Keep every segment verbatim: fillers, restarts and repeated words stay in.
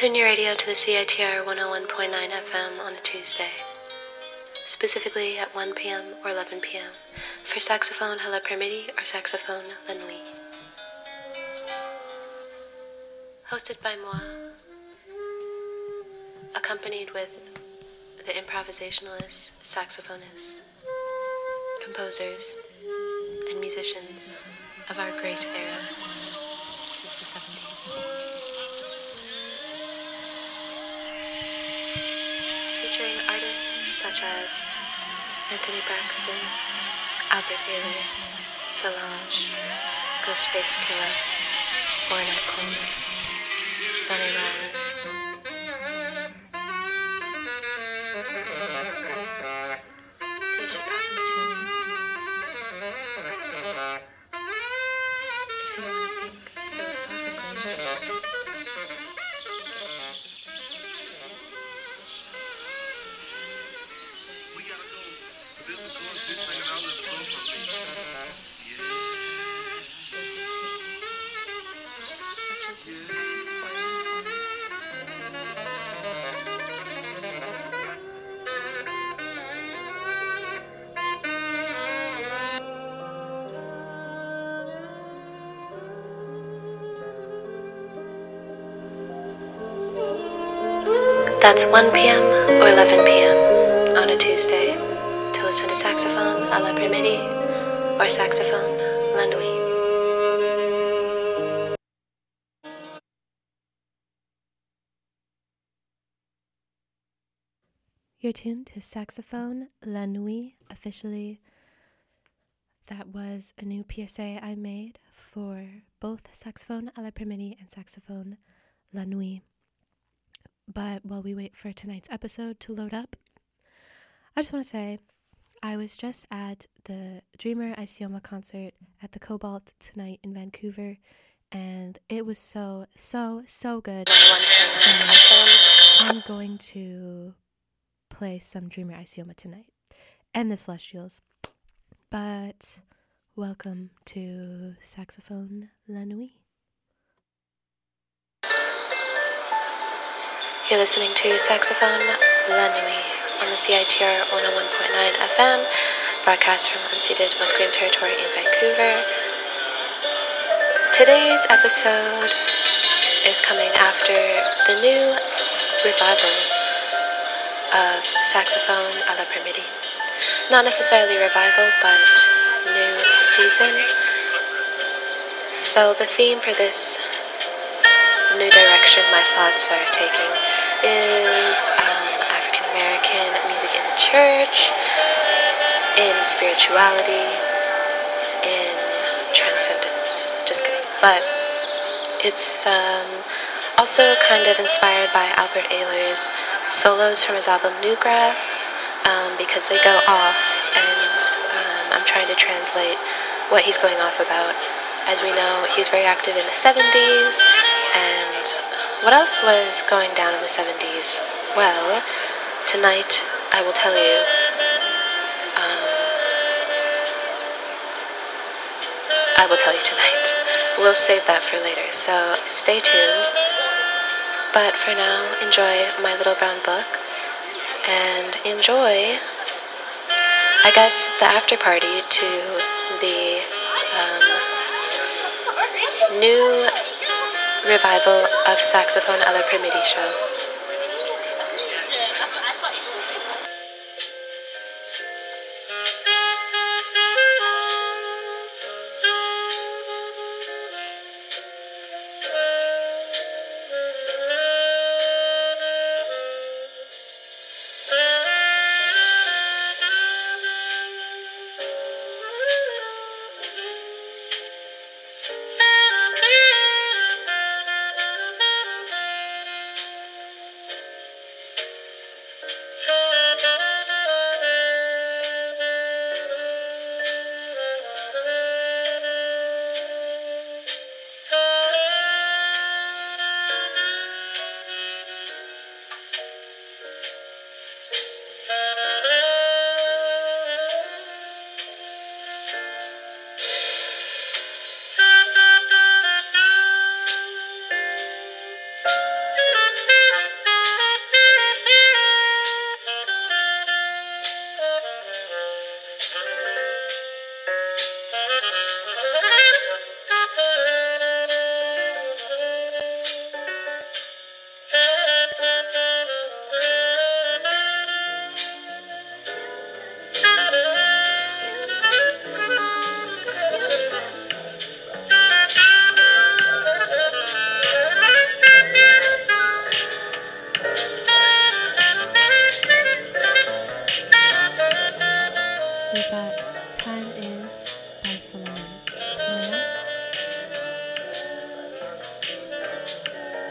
Tune your radio to the C I T R one oh one point nine F M on a Tuesday, specifically at one p.m. or eleven p.m. for saxophone à l'après-midi or saxophone la nuit. Hosted by moi, accompanied with the improvisationalists, saxophonists, composers, and musicians of our great era since the seventies. Featuring artists such as Anthony Braxton, Albert Ayler, Solange, Ghostface Killah, Ornette Coleman, Sonny Rollins. So you should probably tune in if you want to think philosophically. That's one p.m. or eleven p.m. on a Tuesday to listen to saxophone à l'après-midi or saxophone la nuit. You're tuned to Saxophone La Nuit officially. That was a new P S A I made for both saxophone à l'après-midi and saxophone la nuit. But while we wait for tonight's episode to load up, I just want to say I was just at the Dreamer Isioma concert at the Cobalt tonight in Vancouver, and it was so, so, so good. So I'm going to play some Dreamer Isioma tonight and the Celestials. But welcome to Saxophone La Nuit. You're listening to Saxophone La Nuit on the C I T R one oh one point nine F M, broadcast from unceded Musqueam territory in Vancouver. Today's episode is coming after the new revival of saxophone à l'après-midi. Not necessarily revival, but new season. So the theme for this new direction my thoughts are taking is um, African American music in the church, in spirituality, in transcendence. Just kidding. But it's um, also kind of inspired by Albert Ayler's solos from his album Newgrass, um, because they go off, and um, I'm trying to translate what he's going off about. As we know, he was very active in the seventies, and what else was going down in the seventies? Well, tonight I will tell you. Um, I will tell you tonight. We'll save that for later, so stay tuned. But for now, enjoy My Little Brown Book, and enjoy, I guess, the after party to the um, new revival of Saxophone à l'après-midi show.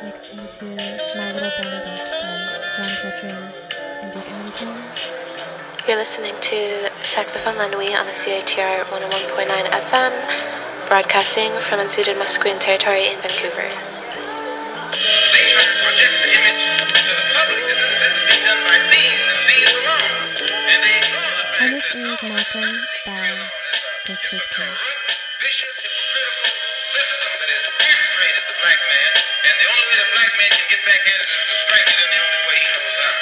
mixed into My Little Band Book by John Coltrane and Duke Ellington. You're listening to Saxophone La Nuit on the C I T R one oh one point nine F M, broadcasting from unceded Musqueam territory in Vancouver. And this is Malcolm by Ghostface Killah. Vicious, hypocritical system that has infiltrated the black man, and the only way the black man can get back at it is to strike it in the only way he knows how.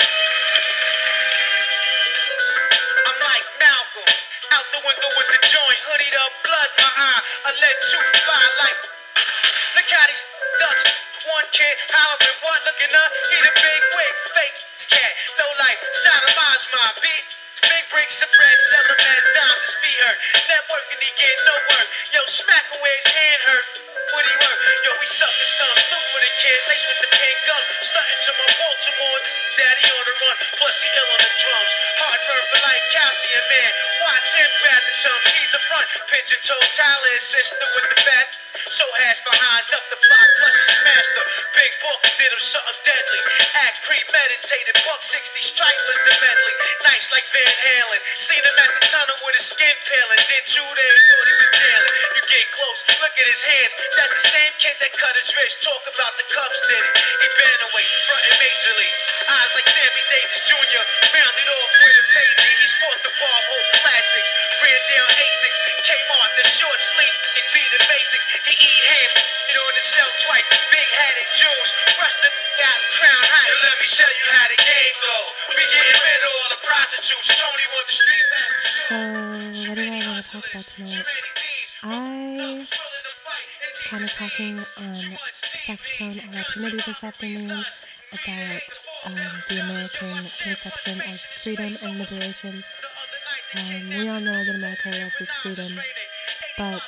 I'm like Malcolm, out the window with the joint, hoodied up, blood in my eye, I let two fly like. Look how these ducks, one kid hollering, what looking up, he the big wig, fake cat, low life, sodomize my bitch. Big bricks of bread, sell him as dimes, his feet hurt. Networking, he get no work. Yo, smack away his hand hurt. What he work? Yo, we suck his thumb. Snoop for the kid, lace with the pink gums. Stunting to my Baltimore. Daddy on the run, plus he ill on the drums. Heartburn for like calcium, man. Watch him grab the tums. He's the front. Pigeon toe, Tyler, his sister with the fat. So hash behinds up the block, plus he smashed her. Big book did him something deadly. Act premeditated. Buck sixty stripe was the medley. Nice like Van Halen. Seen him at the tunnel with his skin peeling. Did two days, thought he was jailing. You get close, look at his hands. That's the same kid that cut his wrist. Talk about the Cubs did it. He been away, frontin' majorly. Eyes like Sammy Davis Junior Rounded off with a baby. He sport the ball, whole classics. Ran down Asics. Kmart, the short sleeve. It be the basics. He eat ham. It on the cell twice. Big hatted Jews. Rush the out crown high. And let me show you how the game go. We getting rid of all the prostitutes. Tony want the street back. So, what do I want to talk about tonight? I was kind of talking on saxophone at our committee this afternoon about um, the American conception of freedom and liberation. Um, we all know that America loves its freedom, but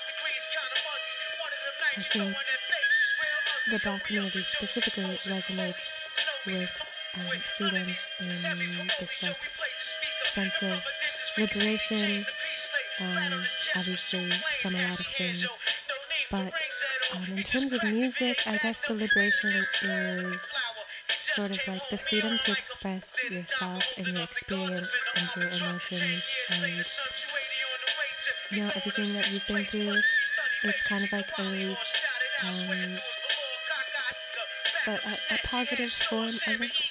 I think the black community specifically resonates with um, freedom in this like sense of liberation, um, obviously from a lot of things, but um, in terms of music, I guess the liberation is sort of like the freedom to express yourself and your experience and your emotions and, you know, everything that you've been through. It's kind of like a release, um, but a, a positive form of it.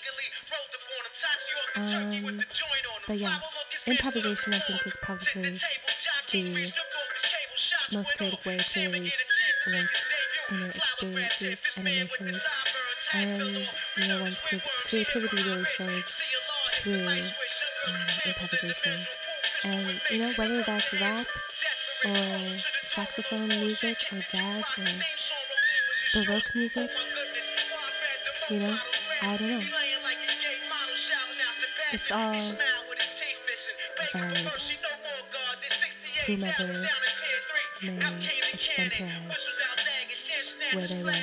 Um, but yeah, improvisation I think is probably the most creative way to release like inner experiences and emotions. And you know, one's cre- creativity really shows through um, improvisation. And you know, whether that's rap or saxophone music or jazz or Baroque music, you know, I don't know. It's all valid. Whomever may extemporize where they live.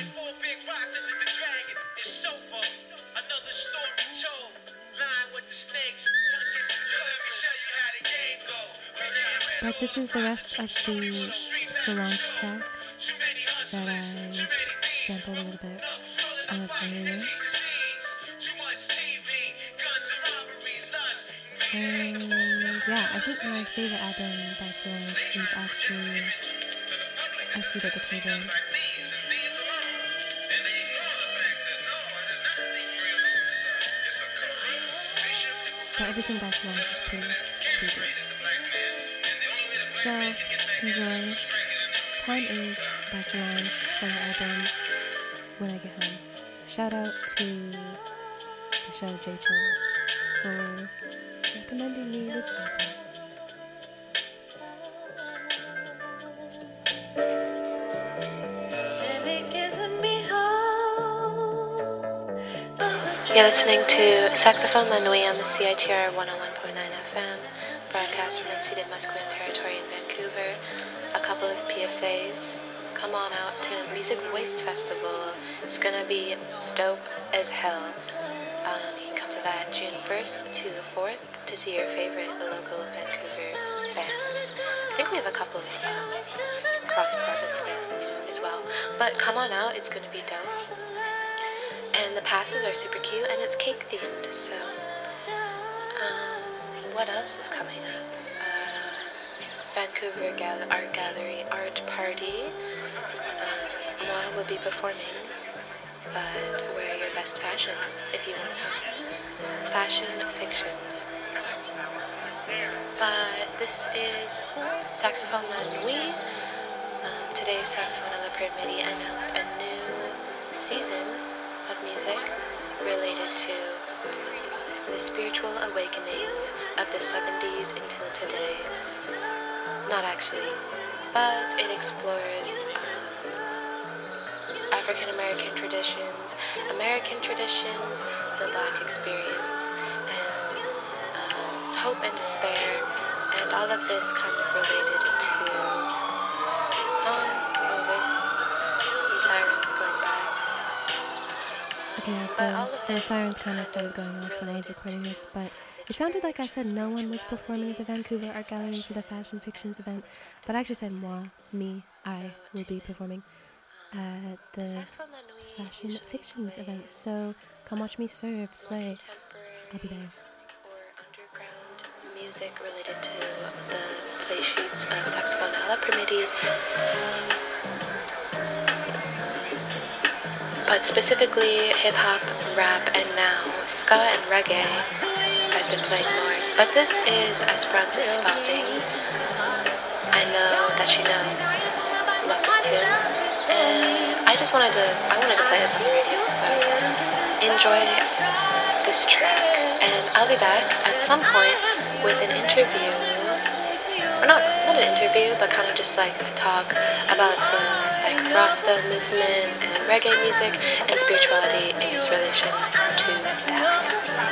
But this is the rest of the Solange track that I sampled a little bit of earlier. And yeah, I think my favorite album by Solange is actually A Seat at the Table. But everything by Solange is pretty, pretty good. So, enjoy. Time Is by Solange from the album When I Get Home. Shout out to Michelle J. Cho for recommending me this album. You're listening to Saxophone La Nuit on the C I T R one oh one point nine F M, broadcast from unceded Musqueam territory in Vancouver. A couple of P S As. Come on out to Music Waste Festival. It's gonna be dope as hell. Um, you can come to that June first to the fourth to see your favorite local Vancouver bands. I think we have a couple of um, cross-province bands as well. But come on out, it's gonna be dope. passes are super cute, and it's cake themed. So, um, what else is coming up? Uh, Vancouver Gal- Art Gallery Art Party. Um, Moi will be performing, but wear your best fashion if you want to come. Fashion Fictions. But this is Saxophone La Nuit. Um, today's Saxophone à l'après-midi announced a new season of music related to the spiritual awakening of the seventies until today. Not actually, but it explores um, African American traditions, American traditions, the Black experience, and um, hope and despair, and all of this kind of related to. Um, oh, there's some sirens going by. Okay, yeah, so, so sirens kind of started going off when I was recording this, but it sounded like I said no one was performing at the Vancouver Art Gallery for the Fashion Fictions event, but I actually said moi, me, I will be performing at the Fashion Fictions event, so come watch me serve, slay, I'll be there. Or underground music related to the play sheets of Saxophone à l'après-midi. But specifically hip-hop, rap, and now ska and reggae I've been playing more. But this is Esperanza Spalding. I know that you know, love this tune. And I just wanted to, I wanted to play this on the radio, so enjoy this track. And I'll be back at some point with an interview, or not, not an interview, but kind of just like a talk about the like Rasta movement and reggae music and spirituality in its relation to that.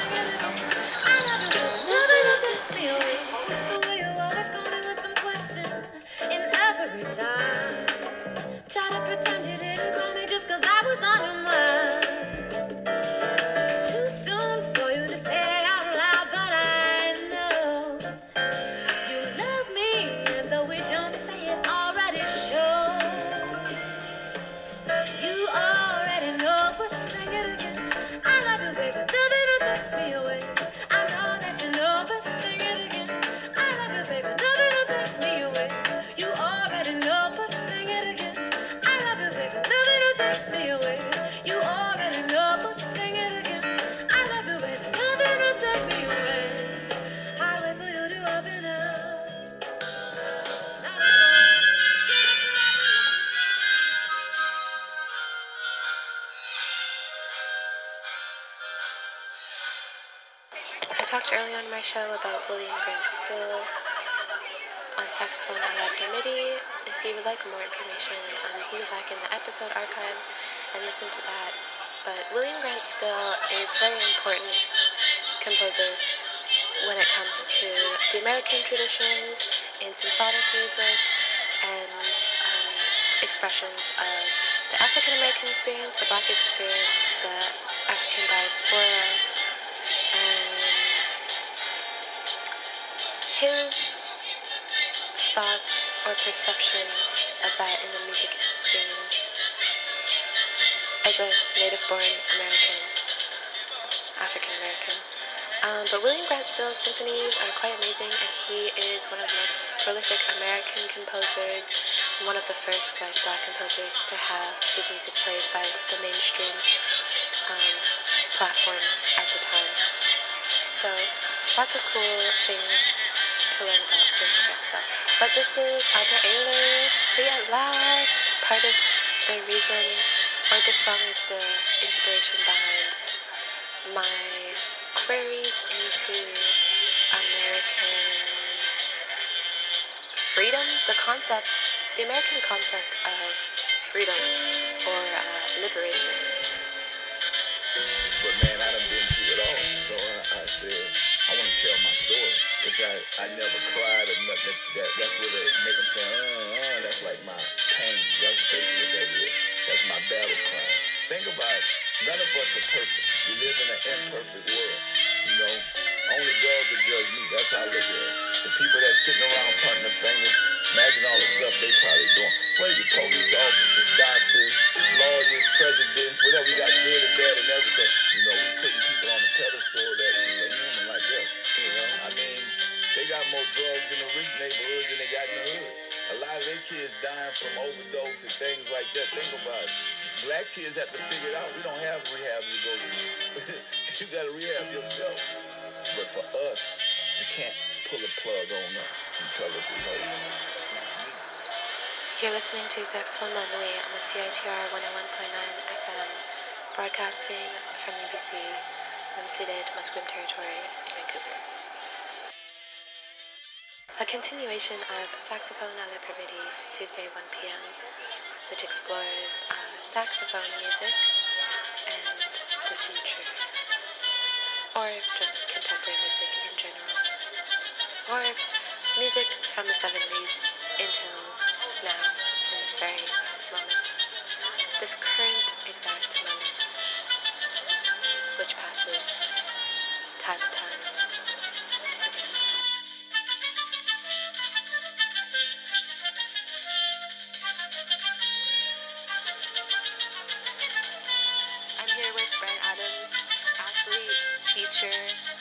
Try to pretend you didn't call me just cause I was on your mind. Too soon for you to say out loud, but I know you love me, and though we don't say it, already shows. You already know, but sing it again. I love you, baby, nothing will take me away. I know that you know, but sing it again. I love you, baby, nothing will take me away. You already know, but sing it again. Nothing will take me away. You already know, but sing it again. I love you, baby. Nothing will take me away. I wait for you to open up. It's not a I talked earlier on my show about William Grant Still on Saxophone à l'après-midi. If you would like more information, um, you can go back in the episode archives and listen to that. But William Grant Still is a very important composer when it comes to the American traditions in symphonic music and um, expressions of the African American experience, the Black experience, the African diaspora, and his thoughts or perception of that in the music scene as a native-born American, African American. Um, but William Grant Still's symphonies are quite amazing, and he is one of the most prolific American composers, one of the first like Black composers to have his music played by the mainstream um, platforms at the time. So lots of cool things to learn about William Grant Still. But this is Albert Ayler's Free at Last. Part of the reason, or this song is the inspiration behind my queries into American freedom, the concept, the American concept of freedom or uh, liberation. But man, I done been through it all, so I, I said, I want to tell my story, because I, I never cried or nothing. That, that's what they make them say, uh, uh, that's like my pain. That's basically what that is. That's my battle cry. Think about it. None of us are perfect. We live in an imperfect world. You know, only God can judge me. That's how I look at it. The people that's sitting around pointing their fingers, imagine all the stuff they probably doing. What are you, police officers, doctors, lawyers, presidents, whatever, we got good and bad and everything. kids dying from overdose and things like that. Think about it. Black kids have to figure it out. We don't have rehabs to go to. You got to rehab yourself. But for us, you can't pull a plug on us and tell us it's over. You're listening to Saxophone La Nuit on the C I T R one oh one point nine F M, broadcasting from U B C, unceded Musqueam Territory in Vancouver. A continuation of Saxophone à l'après-midi, Tuesday one p.m., which explores uh, saxophone music and the future, or just contemporary music in general, or music from the seventies until now, in this very moment, this current exact moment, which passes time and time. I'm here with Brent Adams, athlete, teacher,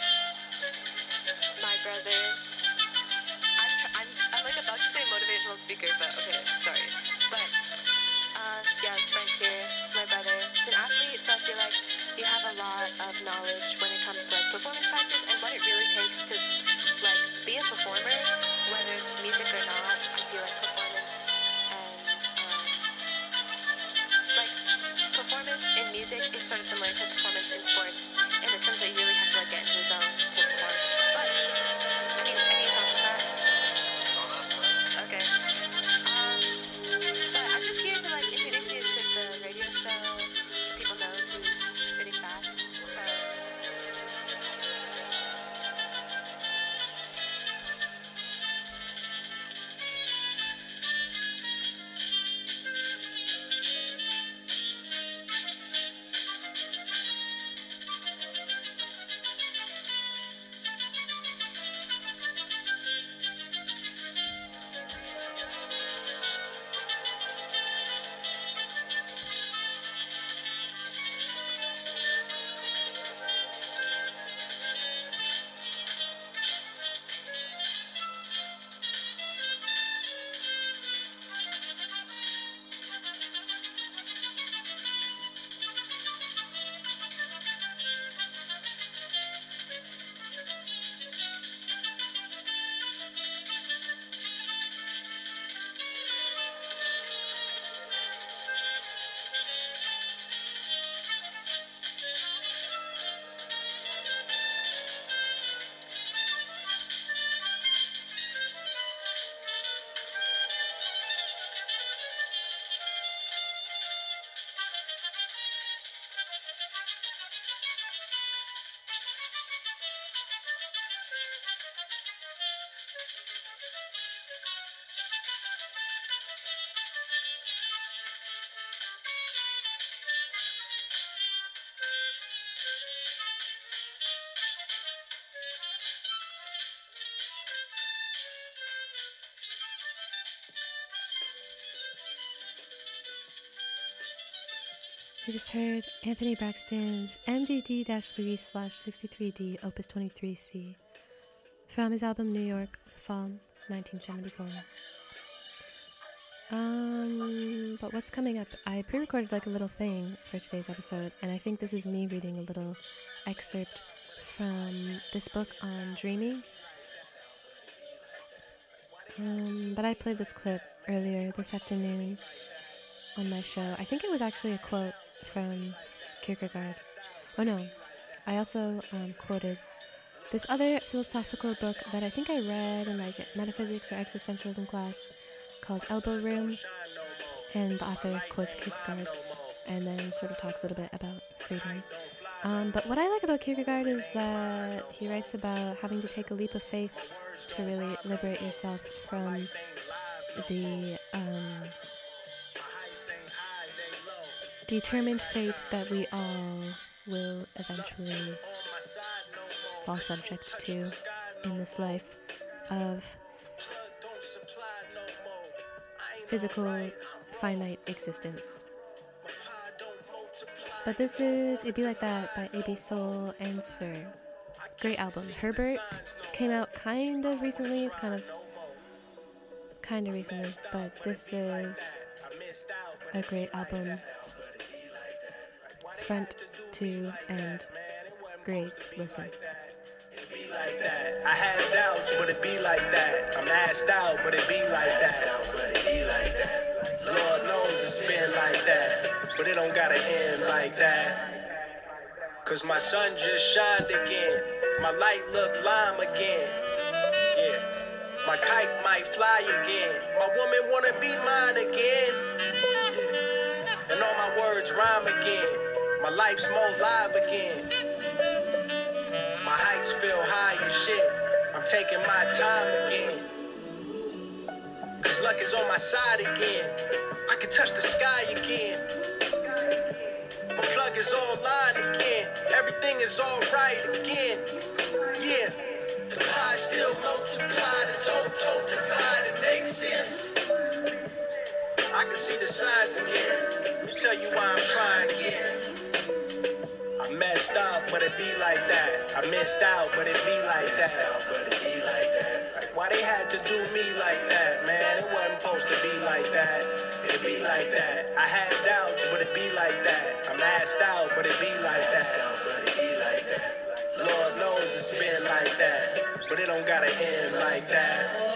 my brother. I'm, tr- I'm, I'm like about to say motivational speaker, but okay, sorry. But, uh, yeah, it's Brent here. It's my brother. He's an athlete, so I feel like you have a lot of knowledge when it comes to like performance practice and what it really takes to like be a performer, whether it's music or not. I feel like performance and um, like performance in music is sort of similar to performance in sports in the sense that you really have to like get into the zone to perform. But any any thoughts on that? Okay. Um, but I'm just here to like introduce you to the radio show so people know who's spitting facts. So You just heard Anthony Braxton's M D D-Louis slash sixty-three D Opus twenty-three C from his album New York, Fall nineteen seventy-four. Um, but what's coming up? I pre-recorded like a little thing for today's episode, and I think this is me reading a little excerpt from this book on dreaming. Um, but I played this clip earlier this afternoon on my show. I think it was actually a quote from Kierkegaard. Oh no, I also um, quoted this other philosophical book that I think I read in like metaphysics or existentialism class called Elbow Room, and the author quotes Kierkegaard and then sort of talks a little bit about freedom. Um, but what I like about Kierkegaard is that he writes about having to take a leap of faith to really liberate yourself from the um, determined fate that we all will eventually fall subject to in this life of physical, finite existence. But this is It Be Like That by A B Soul and Sir. Great album. Herbert came out kind of recently. It's kind of kind of recently, but this is a great album, front to end, great listen. Like that. I had doubts, but it be like that. I'm asked out, but it be like that. But it be like that. Lord knows it's been like that, but it don't gotta end like that. Cause my sun just shined again. My light look lime again. Yeah. My kite might fly again. My woman wanna be mine again. Yeah. And all my words rhyme again. My life's more live again. My heights feel high as shit. I'm taking my time again. Cause luck is on my side again. I can touch the sky again. My plug is online again. Everything is alright again. Yeah. The pie still multiplied. The total divide. It makes sense. I can see the signs again. Let me tell you why I'm trying again. I messed up, but it be like that. I missed out, but it be like that. But it be like that. Like, why they had to do me like that, man? It wasn't supposed to be like that. It be like that. I had doubts, but it be like that. I'm asked out, but it be like that. But it be like that. Lord knows it's been like that, but it don't gotta end like that.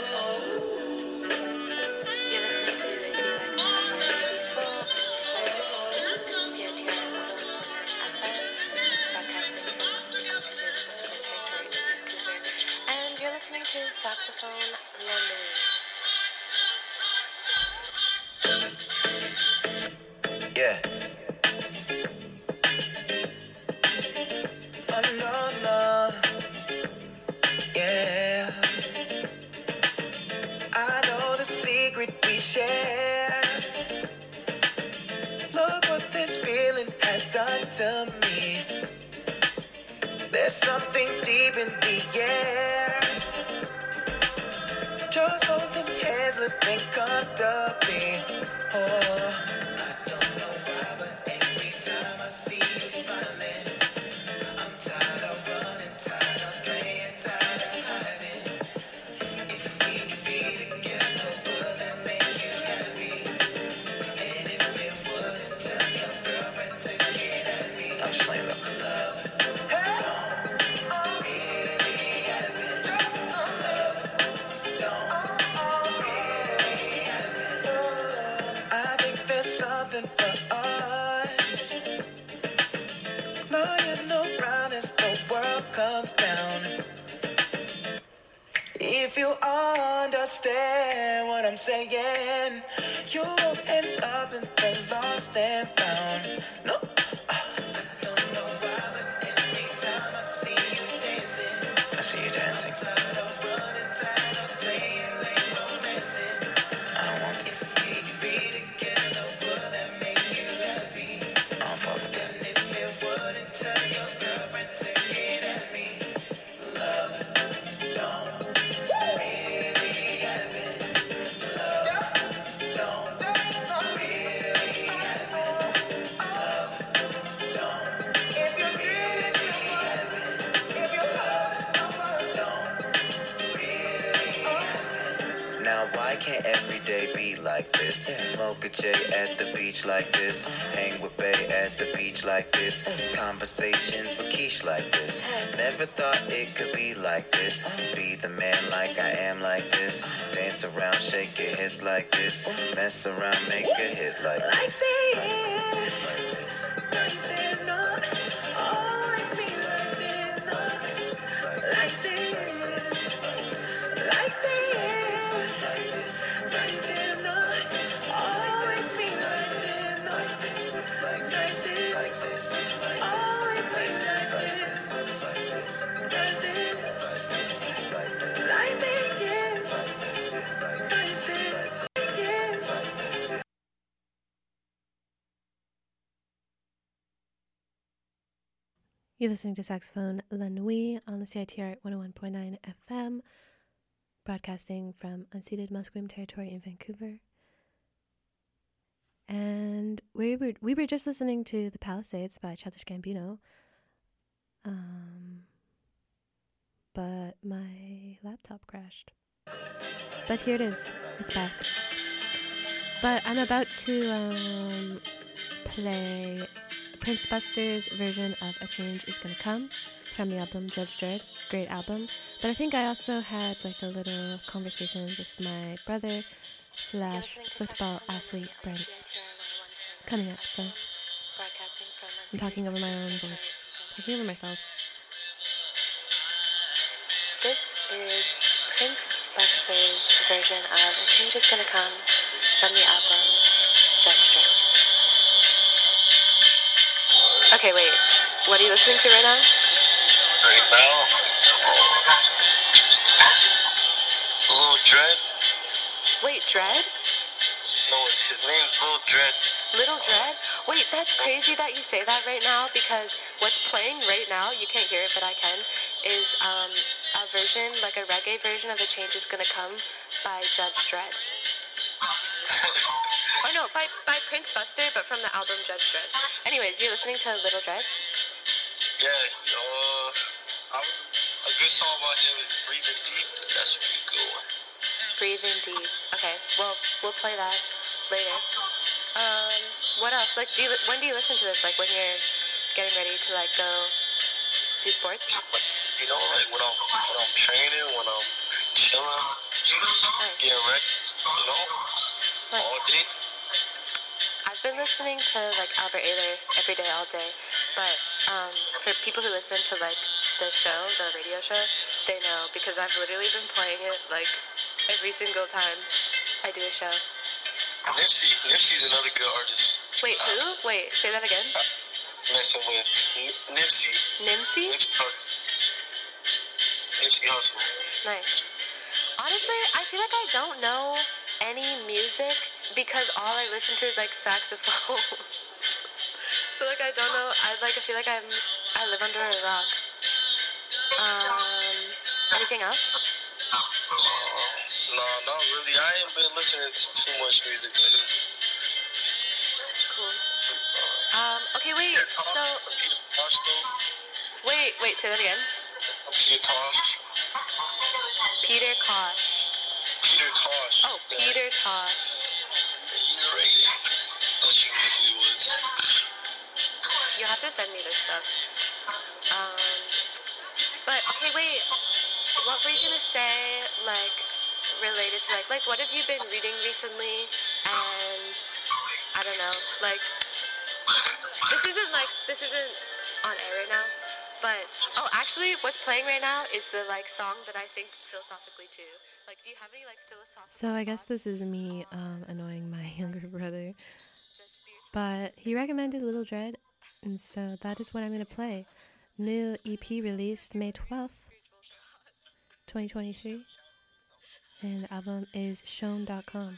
Listening to Saxophone London. Yeah. Oh, no, no. Yeah. I know the secret we share. Look what this feeling has done to me. There's something deep in the air. Just holding hands, living comfortably. Oh, I don't know why, but every time I see you smiling, I'm tired of running, tired of playing, tired of hiding. If we could be together, would that make you happy? And if it wouldn't, tell your girlfriend to get at me. I'm just playing though. Love. Something for us. Lying around as the world comes down. If you understand what I'm saying, you won't end up in the lost and found. No, uh, I don't know why, but every time I see you dancing, I see you dancing. I'm tired of running, tired of playing, like romancing. I don't want to. If we could be together, would that make you happy? I don't fuck with that. And if it wouldn't, tell your girlfriend to get at me. Love don't really happen. Love don't really happen. Love don't if you really happen. If you love someone, don't really happen. Now why can't every day be like this? Smoke a J at the beach like this. Hang with Bay at the beach like this. Conversations with Keish like this. Never thought it could be like this. Be the man like I am like this. Dance around, shake your hips like this. Mess around, make a hit like this. Like this, like this. Like this, not always be like this. Like this, like this. Like this, like this. Like this, not always be like this. Like this, like this. Like this, always be like this. Like this, like this. Like this, like this. Like this, like this. You're listening to Saxophone La Nuit on the C I T R one oh one point nine F M, broadcasting from unceded Musqueam territory in Vancouver. And we were we were just listening to The Palisades by Childish Gambino. Um, but my laptop crashed. but here it is. It's back. But I'm about to um, play Prince Buster's version of A Change Is Gonna Come from the album Judge Dredd. Great album. But I think I also had like a little conversation with my brother slash football athlete Brent coming up, so I'm talking over my own voice, talking over myself. This is Prince Buster's version of A Change Is Gonna Come from the album Judge Dredd. Okay, wait. What are you listening to right now? Right now? Lil Dredd? Wait, Dredd? No, it's, his name's Lil Dredd. Little Dredd? Wait, that's crazy that you say that right now, because what's playing right now, you can't hear it, but I can, is um, a version, like a reggae version of A Change Is Gonna Come by Judge Dredd. Or no, by, by Prince Buster, but from the album Judge Dredd. Anyways, you're listening to Little Dredd? Yeah, uh, I, a good song about him is Breathing Deep. That's a pretty good one. Breathing Deep. Okay, well, we'll play that later. Um, what else? Like, do you, when do you listen to this? Like, when you're getting ready to, like, go do sports? You know, like, when I'm, when I'm training, when I'm chilling, Nice. getting ready, you know, Nice. all day. I've been listening to, like, Albert Ayler every day, all day. But um, for people who listen to, like, the show, the radio show, they know, because I've literally been playing it, like, every single time I do a show. Nipsey, Nipsey's another good artist. Wait, who? Wait, say that again. Messing with N- Nipsey. Nimsey? Nipsey Hussle. Nipsey Hussle. Nice. Honestly, I feel like I don't know any music because all I listen to is like saxophone. So like I don't know. I like I feel like I'm I live under a rock. Um, anything else? Uh, no, not really. I ain't been listening to too much music lately. Cool. Um, okay, wait. Peter Tosh, So Peter Tosh, though. wait, wait. Say that again. Peter Tosh. Peter Tosh. Peter Tosh. Oh, Peter Tosh. He's a reggae. That's who he was. You have to send me this stuff. Um, but okay, wait. What were you gonna say? Like related to like like what have you been reading recently? And I don't know. Like this isn't like this isn't on air right now. But oh, actually, what's playing right now is the like song that I think philosophically too. Like, do you have any like philosophical? So I guess this is me um, annoying my younger brother. But he recommended Little Dredd, and so that is what I'm going to play. New E P released May twelfth, twenty twenty-three. And the album is shown dot com.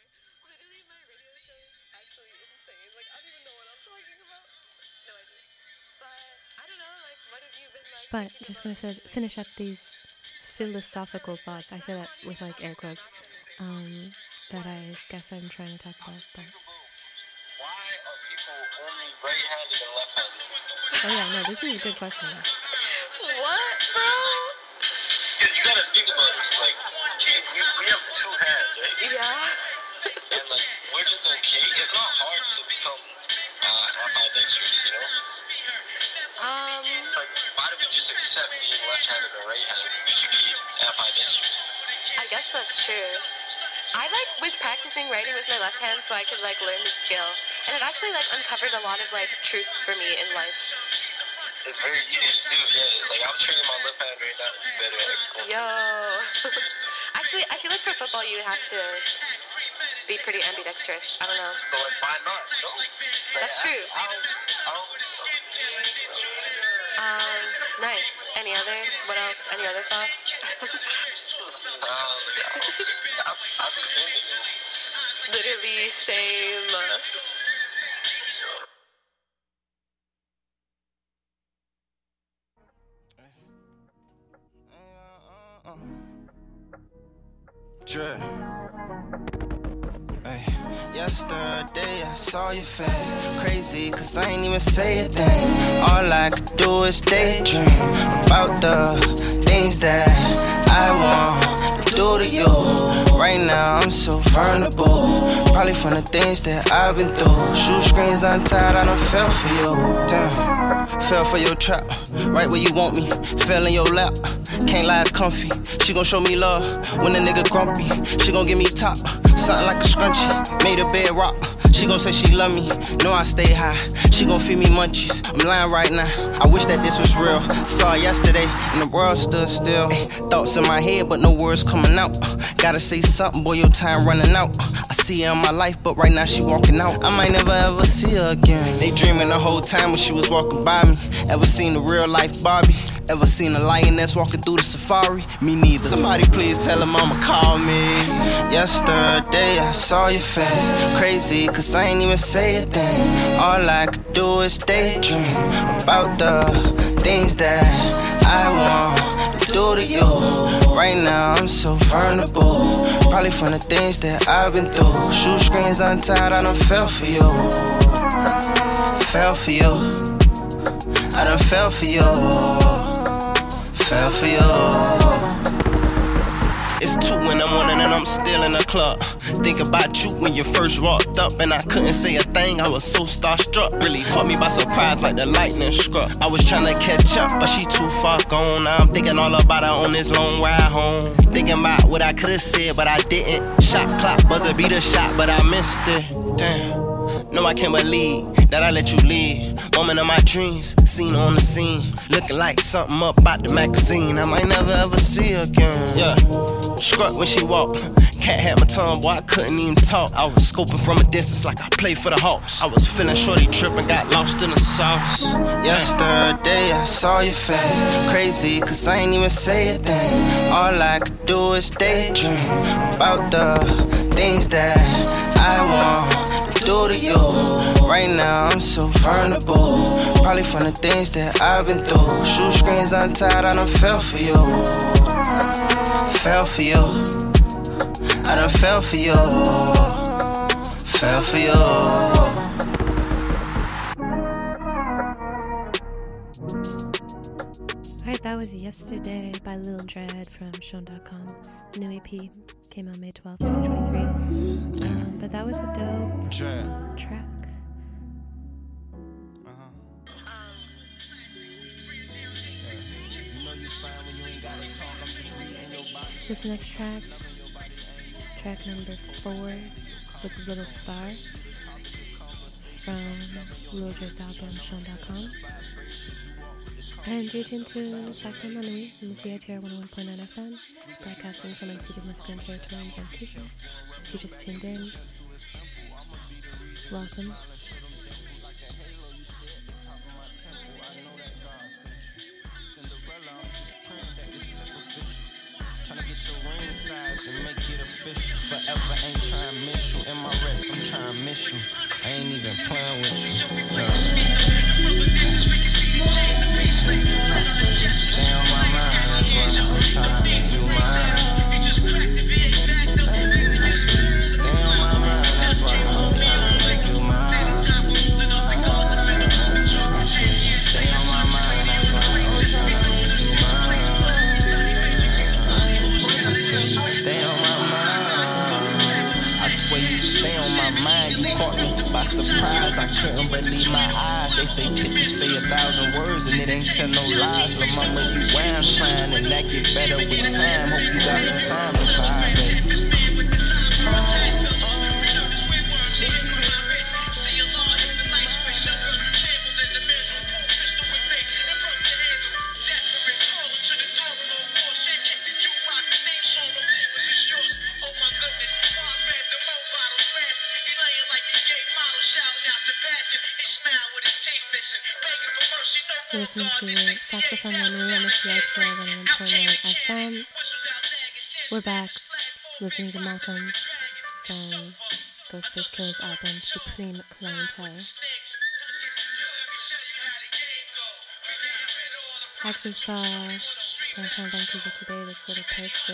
But just going to fi- finish up these philosophical thoughts. I say that with like air quotes. Um, that I guess I'm trying to talk about. But Why are people only right-handed and left-handed? oh yeah, no, this is a good question. What, bro? Because you gotta think about it. Like, we, we, we have two hands, right? Yeah. And like, we're just okay. It's not hard to become uh, ambidextrous, you know? Um. Like, why do we just accept being left-handed or right-handed? We should be ambidextrous. I guess that's true. I like was practicing writing with my left hand so I could like learn the skill, and it actually like uncovered a lot of like truths for me in life. It's very easy to do, yeah. Like, I'm training my left hand right now to be better at it. Yo. Actually, I feel like for football you have to be pretty ambidextrous. I don't know. So like, why not? No. Like, That's true. I, I don't, I don't, Um, nice. Any other? What else? Any other thoughts? um, I, I've been thinking, though. Literally same. Dredd. Ay. Yesterday I saw your face. Crazy, cause I ain't even say a thing. All I could do is daydream about the things that I want to do to you. Right Right now I'm so vulnerable, probably from the things that I've been through. Shoestrings untied, I done fell for you. Damn, fell for your trap, right where you want me, fell in your lap. Can't lie, it's comfy. She gon' show me love when the nigga grumpy. She gon' give me top, something like a scrunchie. Made a bed rock. She gon' say she love me, know I stay high. She gon' feed me munchies, I'm lying right now. I wish that this was real. Saw it yesterday and the world stood still. Ay, thoughts in my head but no words coming out. Gotta say something, boy, your time running out. I see her in my life but right now she walking out. I might never ever see her again. They dreaming the whole time when she was walking by me. Ever seen the real life Barbie? Ever seen a lioness walking through the safari? Me neither. Somebody please tell her mama call me. Yesterday I saw your face, crazy cause I ain't even say a thing. All I could do is daydream about the things that I want to do to you. Right now I'm so vulnerable, probably from the things that I've been through. Shoestrings untied, I done fell for you. Fell for you, I done fell for you. Fell for you. It's two in the morning and I'm still in the club. Think about you when you first walked up and I couldn't say a thing, I was so starstruck. Really caught me by surprise like the lightning struck. I was trying to catch up but she too far gone. Now I'm thinking all about her on this long ride home. Thinking about what I could've said but I didn't. Shot clock, buzzer beat a shot but I missed it. Damn. No, I can't believe that I let you leave. Moment of my dreams, seen her on the scene, looking like something up out the magazine. I might never ever see her again. Yeah, struck when she walked. Cat had my tongue, boy, I couldn't even talk. I was scoping from a distance like I played for the Hawks. I was feeling shorty tripping, got lost in the sauce. Yesterday I saw your face, crazy cause I ain't even say a thing. All I could do is daydream about the things that I want to do to you. Right now I'm so vulnerable, probably from the things that I've been through. Shoestrings untied, I done fell for you. Fell for you, I done fell for you. Fell for you. Alright, that was Yesterday by Lil Dread from Sean dot com. The new E P came out May twelfth, twenty twenty-three. Um, but that was a dope Dread. track. This next track, track number four, with Little Star, from Lil Dread's album Sean dot com. And you're tuned to Saxophone Memory in the C I T R one oh one point nine F M, broadcasting from unceded Musqueam territory in Vancouver. If you just tuned in, welcome. Tryna get your ring size and make it official. Forever ain't tryna miss you. In my rest, I'm tryna miss you. I ain't even playing with you. Yeah. I swear you stay on my mind. That's why I'm tryna make you mine. I swear you stay on my mind. That's why I'm tryna make you mine. I swear you stay on my mind. That's why I'm tryna make you mine. I swear you stay on my mind. I swear you stay on my mind. You caught me by surprise. I couldn't believe my eyes. They say pictures say a thousand words and it ain't tell no lies. Lil' mama, you wine fine and that get better with time. Hope you got some time to find, baby. You're listening to Saxophone Memory on the C I T R one oh one point nine F M. We're back listening to Malcolm from Ghostface Killah's album Supreme Clientele. I actually saw downtown Vancouver today this little poster.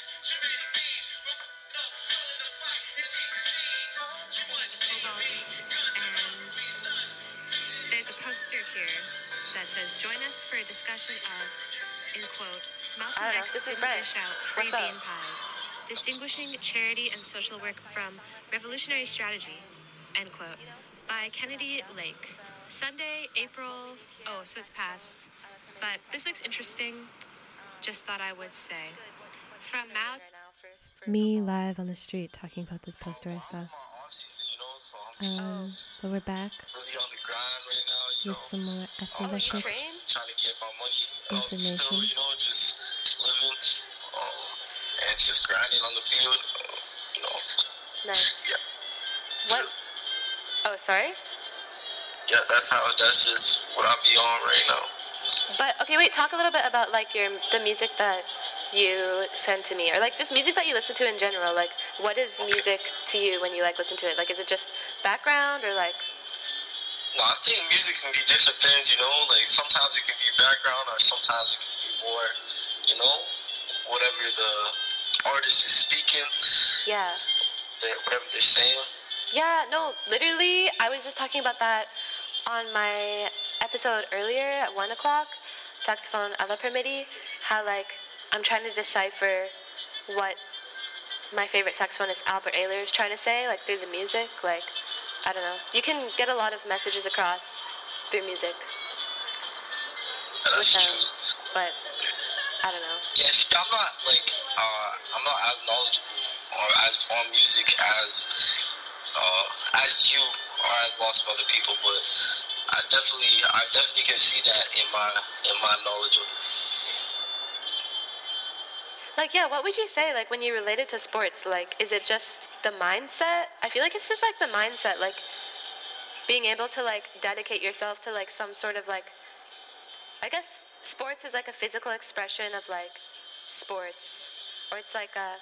And there's a poster here that says, join us for a discussion of, in quote, Malcolm X didn't dish out free bean pies. Distinguishing Charity and Social Work from Revolutionary Strategy, end quote, by Kennedy Lake. Sunday, April, oh, so it's past, but this looks interesting, just thought I would say. From Mao, me live on the street talking about this poster I saw. Um, but we're back Really on the grind right now, you with know. some more Oh, athletic you train? Trying to get my money. Um, information. Still, you know, just living um, and just grinding on the field. Uh, you know. Nice. Yeah. What? Oh, sorry? Yeah, that's how. That's just what I be on right now. But okay, wait. Talk a little bit about like your the music that you send to me, or like just music that you listen to in general. Like, what is music to you when you like listen to it? Like, is it just background or like? No, I think music can be different things. You know, like sometimes it can be background, or sometimes it can be more. You know, whatever the artist is speaking. Yeah. They, whatever they're saying. Yeah. No. Literally, I was just talking about that on my episode earlier at one o'clock. Saxophone alla permiti. How like I'm trying to decipher what my favorite saxophonist Albert Ayler is trying to say, like through the music. Like, I don't know. You can get a lot of messages across through music. That's with true. them, but I don't know. Yeah, see, I'm not like uh, I'm not as knowledgeable or as on music as uh, as you or as lots of other people, but I definitely I definitely can see that in my in my knowledge of it. Like, yeah, what would you say, like, when you relate it to sports? Like, is it just the mindset? I feel like it's just, like, the mindset, like, being able to, like, dedicate yourself to, like, some sort of, like, I guess sports is, like, a physical expression of, like, sports. Or it's, like, a,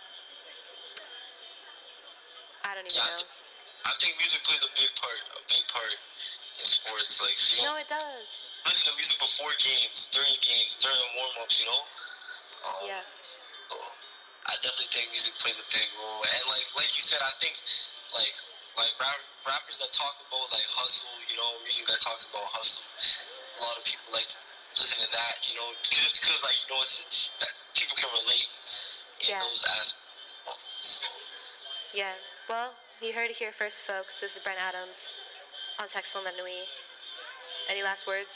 I don't even Yeah, I, know. th- I think music plays a big part, a big part in sports. Like, you know, No, it does. listen to music before games, during games, during warm-ups, you know? Um, Yeah. So I definitely think music plays a big role, and like like you said, I think like like rap, rappers that talk about like hustle, you know, music that talks about hustle. A lot of people like to listen to that, you know, because because like you know it's, it's that people can relate in Yeah. those aspects. So, Yeah. Well, you heard it here first, folks. This is Brent Adams on Saxophone La Nuit. Any last words?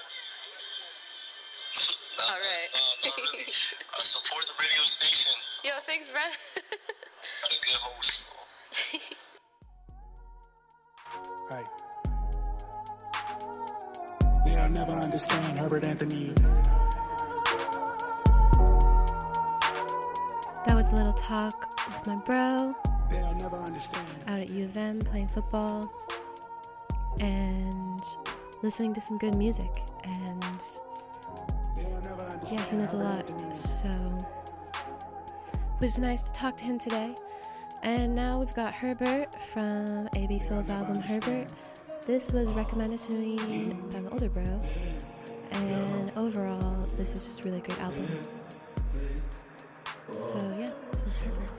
no, All right. no, not really. I support the radio station. Yo, thanks, Brent. Got a good host. So. Right. Yeah, I'll never understand Herbert Anthony. That was a little talk with my bro Yeah, I'll never understand. out at U of M playing football and listening to some good music. And Yeah, I'll never understand. yeah, he knows a Herbert lot. Anthony. So it was nice to talk to him today. And now we've got Herbert from A B Soul's album Herbert. This was recommended to me by my older bro. And overall, this is just a really great album. So yeah, this is Herbert.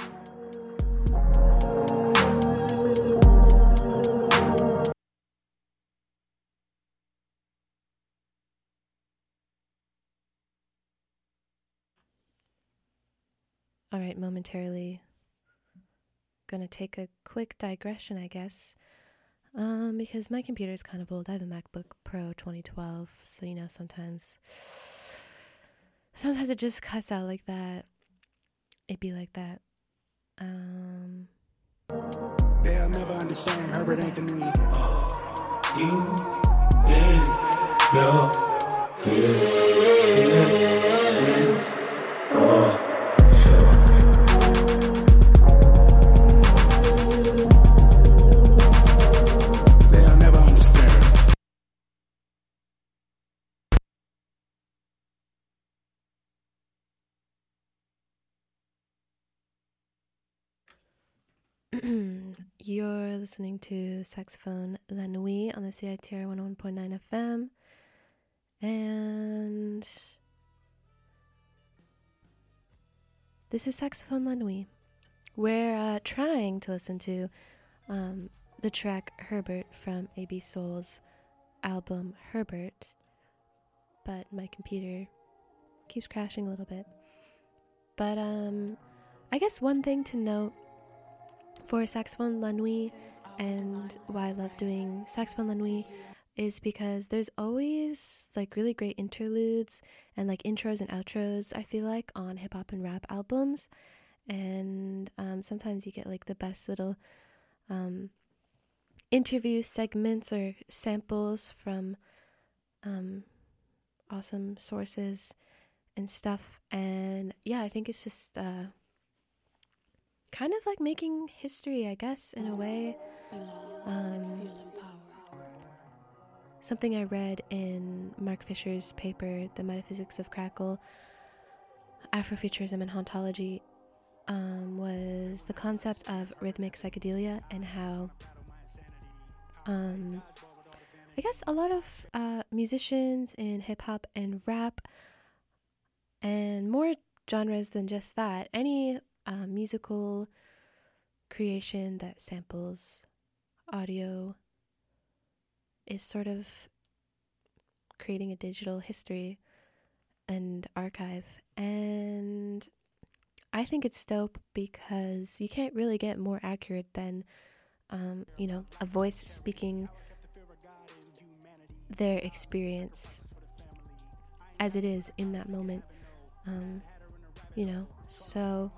All right, momentarily gonna take a quick digression, I guess, um, because my computer is kind of old. I have a MacBook Pro twenty twelve, so you know sometimes, sometimes it just cuts out like that. It be like that. Um, Yeah, I'll never understand Herbert Anthony. You in your feelings for sure. Yeah, I'll never understand. You're listening to Saxophone La Nuit on the C I T R one oh one point nine F M. And this is Saxophone La Nuit. We're uh, trying to listen to um, the track Herbert from A B Soul's album Herbert, but my computer keeps crashing a little bit. But um, I guess one thing to note for saxophone la nuit and why I love doing saxophone la nuit is because there's always like really great interludes and like intros and outros, I feel like, on hip hop and rap albums. And um, sometimes you get like the best little um, interview segments or samples from um, awesome sources and stuff. And yeah, I think it's just uh, kind of like making history, I guess, in a way. Um, something I read in Mark Fisher's paper, The Metaphysics of Crackle, Afrofuturism and Hauntology, um, was the concept of rhythmic psychedelia and how um, I guess a lot of uh, musicians in hip-hop and rap, and more genres than just that, any uh, musical creation that samples audio is sort of creating a digital history and archive. And I think it's dope because you can't really get more accurate than, um, you know, a voice speaking their experience as it is in that moment. Um, you know, so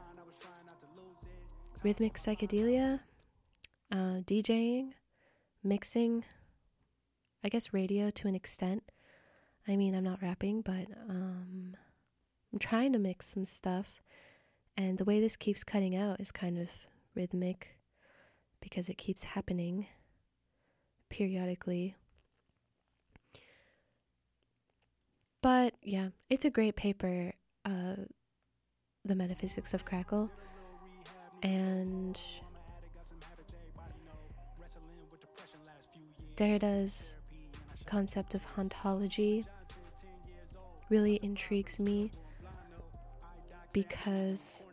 rhythmic psychedelia, uh, DJing, mixing, I guess radio to an extent. I mean, I'm not rapping, but um, I'm trying to mix some stuff. And the way this keeps cutting out is kind of rhythmic because it keeps happening periodically. But yeah, it's a great paper, uh, The Metaphysics of Crackle. And Derrida's concept of hauntology really intrigues me because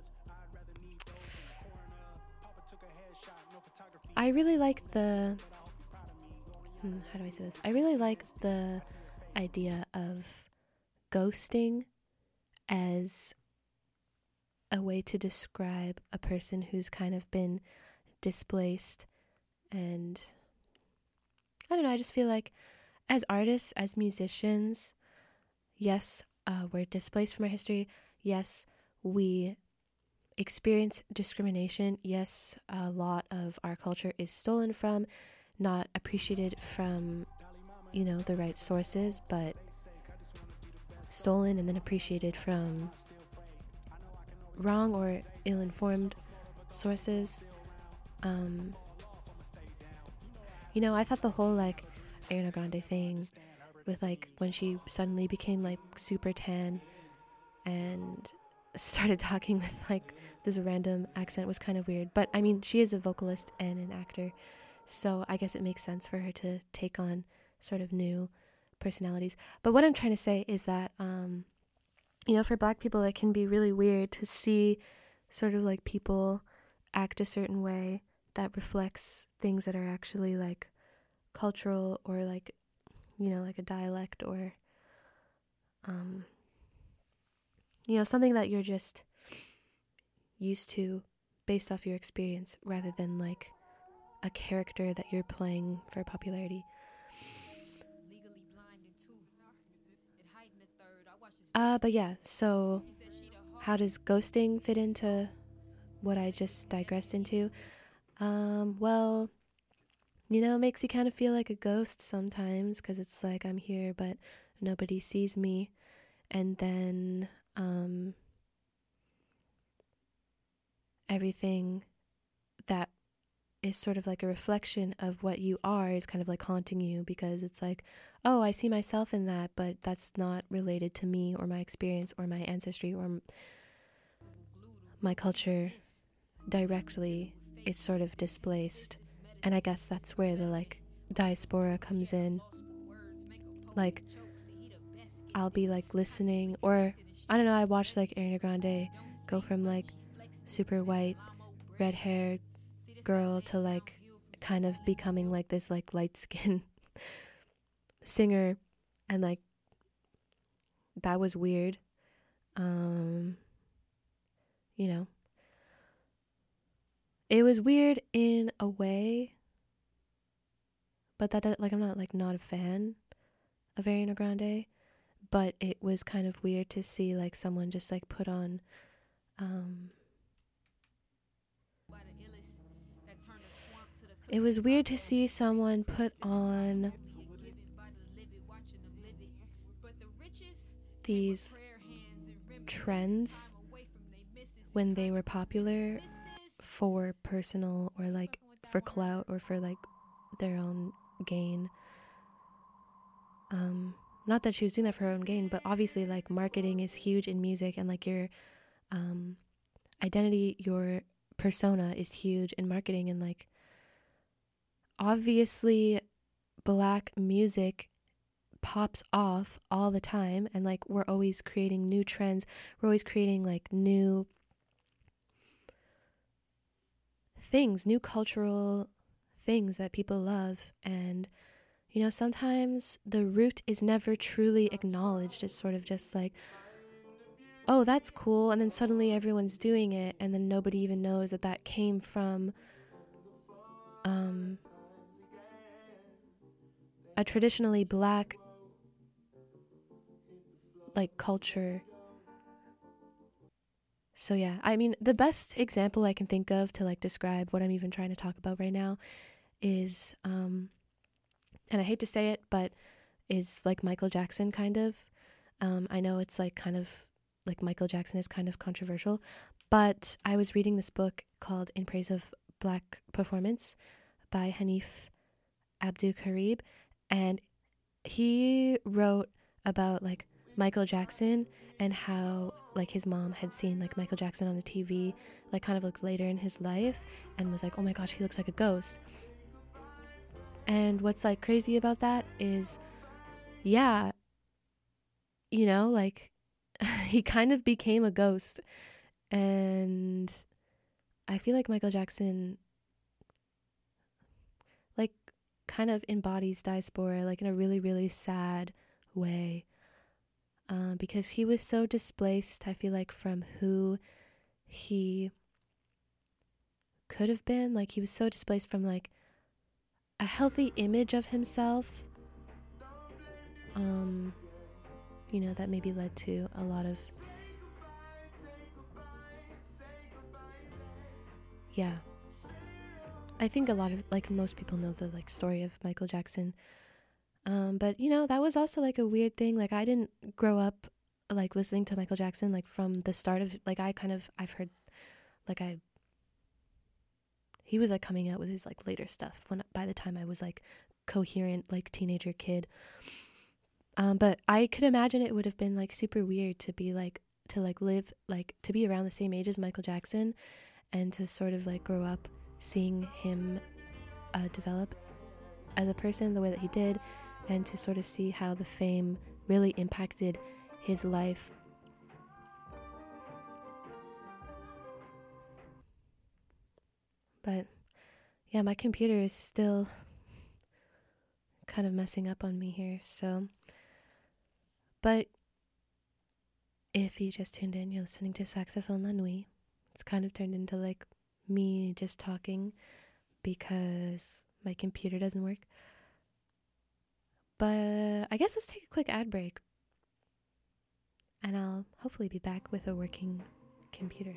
I really like the hmm, how do I say this? I really like the idea of ghosting as a way to describe a person who's kind of been displaced. And I don't know, I just feel like as artists, as musicians, yes, uh, we're displaced from our history. Yes, we experience discrimination. Yes, a lot of our culture is stolen from, not appreciated from, you know, the right sources, but stolen and then appreciated from wrong or ill-informed sources. Um, you know, I thought the whole, like, Ariana Grande thing with, like, when she suddenly became, like, super tan and started talking with, like, this random accent was kind of weird. But, I mean, she is a vocalist and an actor, so I guess it makes sense for her to take on sort of new personalities. But what I'm trying to say is that, um, you know, for Black people, it can be really weird to see sort of, like, people act a certain way that reflects things that are actually, like, cultural or, like, you know, like a dialect or, um, you know, something that you're just used to based off your experience rather than, like, a character that you're playing for popularity. Uh, but yeah, so how does ghosting fit into what I just digressed into? Um, well, you know, it makes you kind of feel like a ghost sometimes because it's like I'm here but nobody sees me. And then um, everything that is sort of like a reflection of what you are is kind of like haunting you because it's like, oh, I see myself in that, but that's not related to me or my experience or my ancestry or m- my culture directly. It's sort of displaced. And I guess that's where the, like, diaspora comes in. Like, I'll be, like, listening, or, I don't know, I watched, like, Ariana Grande go from, like, super white, red-haired girl to, like, kind of becoming, like, this, like, light-skinned singer, and, like, that was weird. Um, you know. It was weird in a way, but that, like, I'm not, like, not a fan of Ariana Grande, but it was kind of weird to see, like, someone just, like, put on, um, it was weird to see someone put on these trends when they were popular for personal or like for clout or for like their own gain. Um, not that she was doing that for her own gain, but obviously like marketing is huge in music, and like your um, identity, your persona is huge in marketing, and like obviously Black music pops off all the time, and like we're always creating new trends, we're always creating like new things, new cultural things that people love. And you know, sometimes the root is never truly acknowledged. It's sort of just like, oh, that's cool, and then suddenly everyone's doing it, and then nobody even knows that that came from um a traditionally Black like culture. So yeah, I mean, the best example I can think of to like describe what I'm even trying to talk about right now is um and I hate to say it, but is like Michael Jackson kind of. um I know it's like kind of like Michael Jackson is kind of controversial, but I was reading this book called In Praise of Black Performance by Hanif Abdul-Kareem, and he wrote about like Michael Jackson and how like his mom had seen like Michael Jackson on the T V like kind of like later in his life and was like, oh my gosh, he looks like a ghost. And what's like crazy about that is, yeah, you know, like he kind of became a ghost. And I feel like Michael Jackson like kind of embodies diaspora like in a really, really sad way. Um, because he was so displaced, I feel like, from who he could have been. Like, he was so displaced from, like, a healthy image of himself. Um, you know, that maybe led to a lot of... Yeah. I think a lot of, like, most people know the, like, story of Michael Jackson. Um, but, you know, that was also, like, a weird thing. Like, I didn't grow up, like, listening to Michael Jackson, like, from the start of, like, I kind of, I've heard, like, I, he was, like, coming out with his, like, later stuff when, by the time I was, like, coherent, like, teenager kid. Um, but I could imagine it would have been, like, super weird to be, like, to, like, live, like, to be around the same age as Michael Jackson and to sort of, like, grow up seeing him uh, develop as a person the way that he did, and to sort of see how the fame really impacted his life. But yeah, my computer is still kind of messing up on me here, so. But if you just tuned in, you're listening to Saxophone La Nuit. It's kind of turned into like me just talking because my computer doesn't work. But I guess let's take a quick ad break. And I'll hopefully be back with a working computer.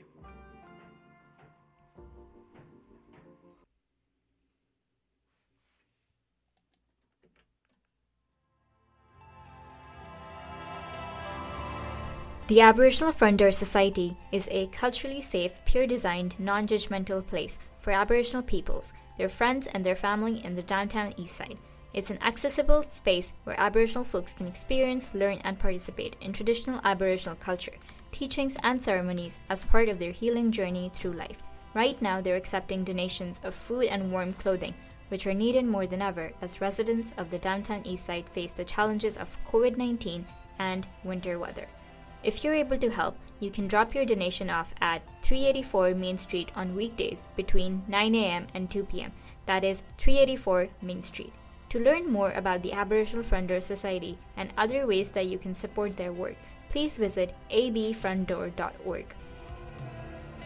The Aboriginal Front Door Society is a culturally safe, peer-designed, non-judgmental place for Aboriginal peoples, their friends and their family in the downtown east side. It's an accessible space where Aboriginal folks can experience, learn, and participate in traditional Aboriginal culture, teachings, and ceremonies as part of their healing journey through life. Right now, they're accepting donations of food and warm clothing, which are needed more than ever as residents of the downtown east side face the challenges of covid nineteen and winter weather. If you're able to help, you can drop your donation off at three eighty-four Main Street on weekdays between nine a.m. and two p.m. That is three eighty-four Main Street. To learn more about the Aboriginal Front Door Society and other ways that you can support their work, please visit a b front door dot org.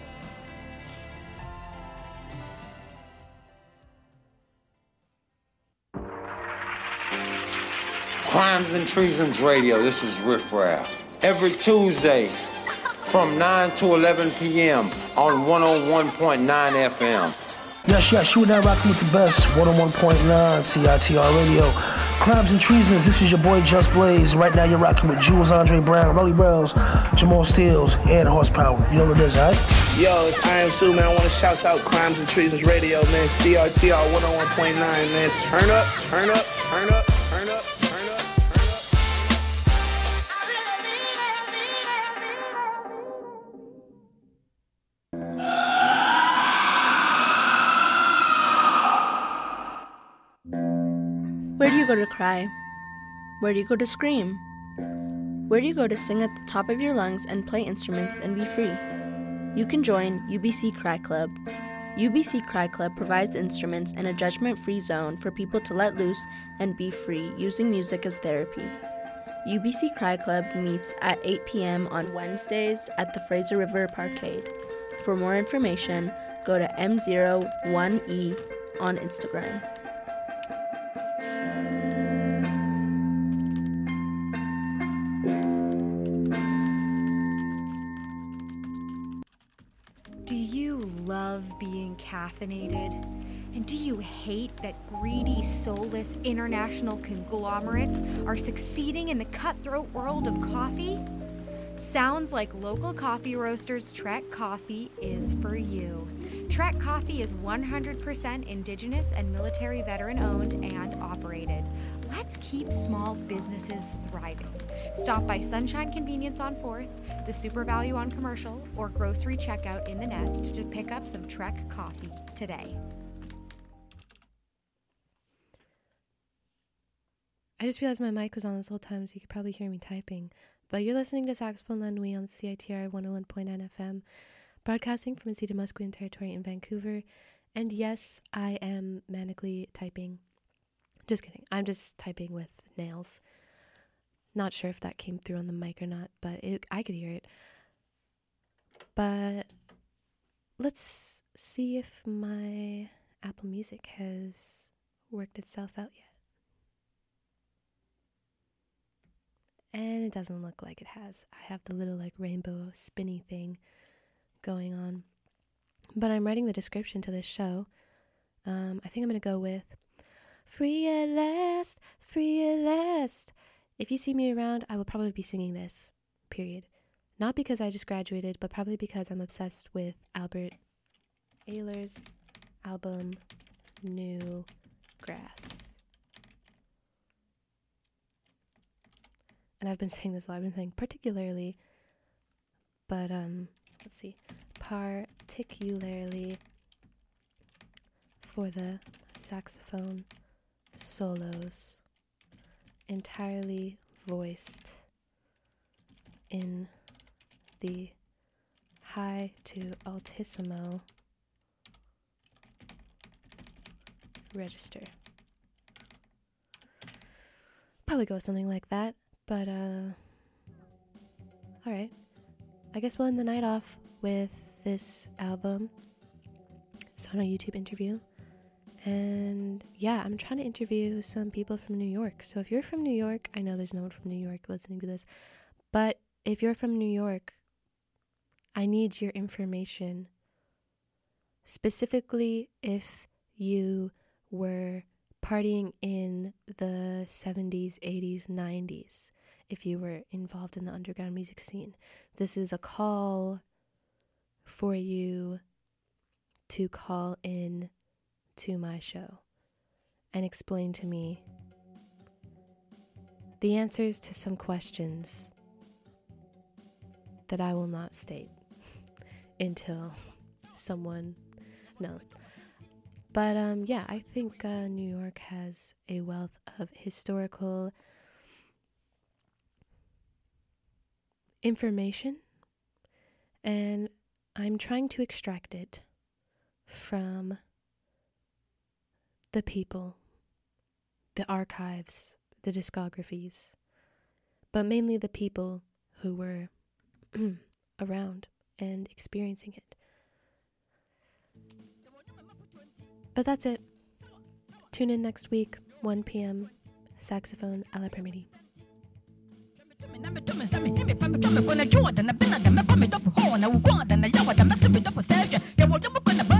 Crimes and Treasons Radio. This is Riff Raff. Every Tuesday from nine to eleven p.m. on one oh one point nine F M. Yes, yes, you and I rocking with the best. one oh one point nine C I T R Radio. Crimes and Treasons, this is your boy Just Blaze. Right now you're rocking with Jules Andre Brown, Rolly Bells, Jamal Steels, and Horsepower. You know what it is, alright? Yo, it's I Am Sue, man. I want to shout out Crimes and Treasons Radio, man. C R T R one oh one point nine, man. Turn up, turn up, turn up, turn up, turn up, Where do you go to cry? Where do you go to scream? Where do you go to sing at the top of your lungs and play instruments and be free? You can join U B C Cry Club. U B C Cry Club provides instruments and a judgment-free zone for people to let loose and be free using music as therapy. U B C Cry Club meets at eight p.m. on Wednesdays at the Fraser River Parkade. For more information, go to M zero one E on Instagram. Do you love being caffeinated? And do you hate that greedy, soulless international conglomerates are succeeding in the cutthroat world of coffee? Sounds like local coffee roasters Trek Coffee is for you. Trek Coffee is one hundred percent indigenous and military veteran owned and operated. Let's keep small businesses thriving. Stop by Sunshine Convenience on fourth, the Super Value on Commercial, or grocery checkout in the Nest to pick up some Trek Coffee today. I just realized my mic was on this whole time, so you could probably hear me typing. But you're listening to Saxophone La Nuit on C I T R one oh one point nine F M, broadcasting from unceded Musqueam territory in Vancouver. And yes, I am manically typing. Just kidding. I'm just typing with nails. Not sure if that came through on the mic or not, but it, I could hear it. But let's see if my Apple Music has worked itself out yet. And it doesn't look like it has. I have the little like rainbow spinny thing going on. But I'm writing the description to this show. Um, I think I'm going to go with Free at last, free at last. If you see me around, I will probably be singing this, period. Not because I just graduated, but probably because I'm obsessed with Albert Ayler's album, New Grass. And I've been saying this a lot, I've been saying particularly, but, um, let's see, particularly for the saxophone solos, entirely voiced in the high to altissimo register. Probably go with something like that, but uh alright. I guess we'll end the night off with this album. It's on a YouTube interview. And yeah, I'm trying to interview some people from New York. So if you're from New York, I know there's no one from New York listening to this, but if you're from New York, I need your information. Specifically, if you were partying in the seventies, eighties, nineties, if you were involved in the underground music scene. This is a call for you to call in to my show and explain to me the answers to some questions that I will not state until someone no but um yeah I think uh, New York has a wealth of historical information, and I'm trying to extract it from the people, the archives, the discographies, but mainly the people who were around and experiencing it. But that's it. Tune in next week, one p.m. Saxophone à la Permiti. yo me pone Jordan, I been